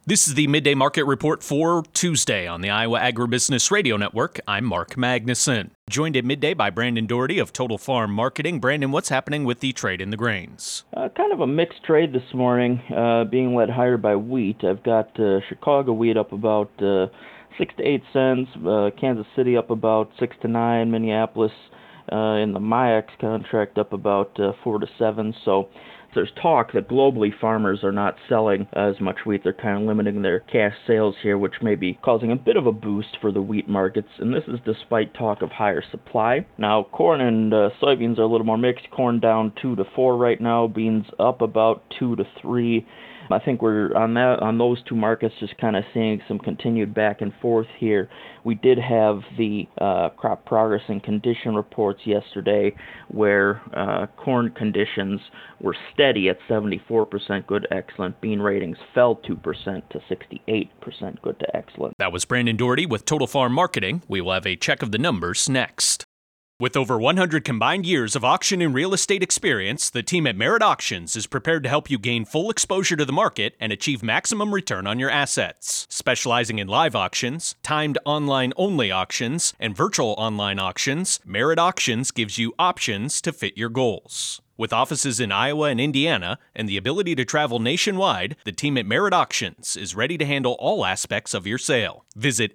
This is the Midday Market Report for Tuesday on the Iowa Agribusiness Radio Network. I'm Mark Magnuson. Joined at midday by Brandon Doherty of Total Farm Marketing. Brandon, what's happening with the trade in the grains? Kind of a mixed trade this morning, being led higher by wheat. I've got Chicago wheat up about 6 to 8 cents, Kansas City up about 6 to 9, Minneapolis in the MIAX contract up about 4 to 7. So there's talk that globally farmers are not selling as much wheat. They're kind of limiting their cash sales here, which may be causing a bit of a boost for the wheat markets, and this is despite talk of higher supply. Now, corn and soybeans are a little more mixed. Corn down 2 to 4 right now, beans up about 2 to 3. I think we're on those two markets just kind of seeing some continued back and forth here. We did have the crop progress and condition reports yesterday where corn conditions were steady at 74% good to excellent. Bean ratings fell 2% to 68% good to excellent. That was Brandon Doherty with Total Farm Marketing. We will have a check of the numbers next. With over 100 combined years of auction and real estate experience, the team at Merit Auctions is prepared to help you gain full exposure to the market and achieve maximum return on your assets. Specializing in live auctions, timed online-only auctions, and virtual online auctions, Merit Auctions gives you options to fit your goals. With offices in Iowa and Indiana and the ability to travel nationwide, the team at Merit Auctions is ready to handle all aspects of your sale. Visit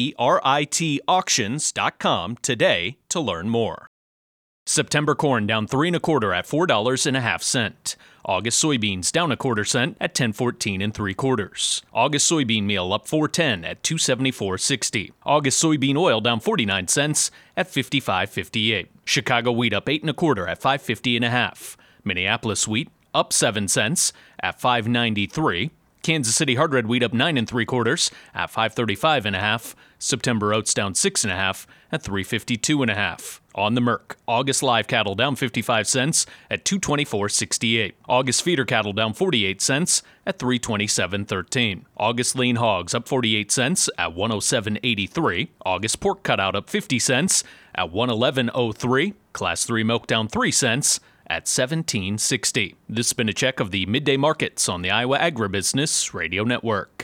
meritauctions.com today to learn more. September corn down 3 1/4 at $4.50. August soybeans down 1/4 cent at $10.14 3/4. August soybean meal up 4.10 at $2.7460. August soybean oil down 49 cents at $55.58. Chicago wheat up 8 1/4 at $5.50 1/2. Minneapolis wheat up 7 cents at $5.93. Kansas City hard red wheat up 9 3/4 at $5.35 1/2. September oats down 6 1/2 at $3.52 1/2. On the Merc, August live cattle down 55 cents at $224.68. August feeder cattle down 48 cents at $327.13. August lean hogs up 48 cents at $107.83. August pork cutout up 50 cents at $111.03. Class 3 milk down 3 cents at $17.60. This has been a check of the midday markets on the Iowa Agribusiness Radio Network.